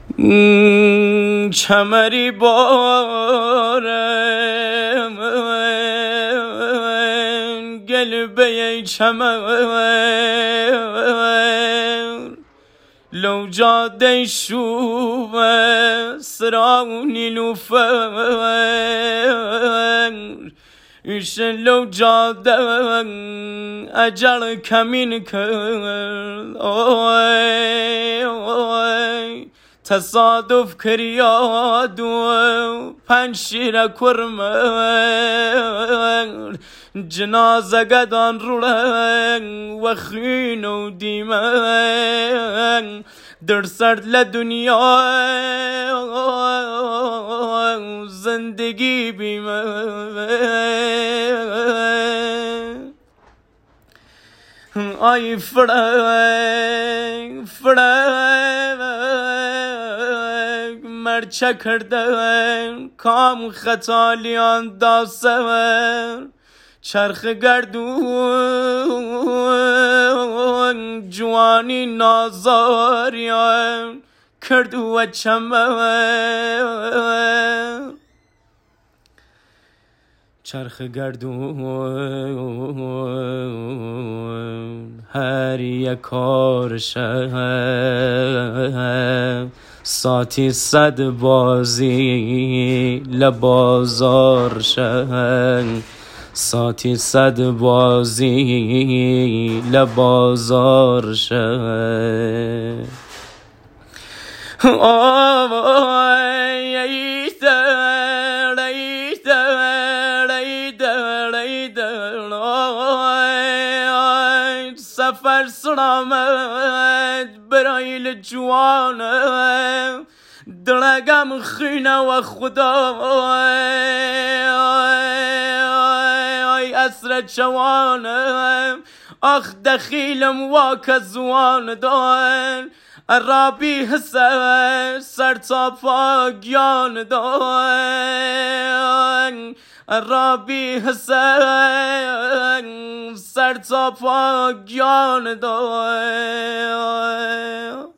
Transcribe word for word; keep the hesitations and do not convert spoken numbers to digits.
کمری بارم قلبي كمر لو جادي شوف سراوني لوفر ایش لو جاده اجل کمین کرد آی آی تصادف کریاد و پنج شیر کرمر جنازه گدان رولن و خین و دیمن در سرد لدنیا زندگی بیمه آی فرنگ فرنگ مرچه کردن کام خطالیان داسور چرخ گردون جوانی نازاریان کردو و چمر چرخ گردون هر یک کارشه ساتی صد بازی لبازار شه ساتی صد بازی لبازار شه آی در ای در ای در ای در آی سفر سلامت برای جوانه درگم خینه و خدا آی اسر جوانه آخ دخیلم واک زوان دان عربی حسن سر تا پاگیان دان عربی حسن سر تا پاگیان دان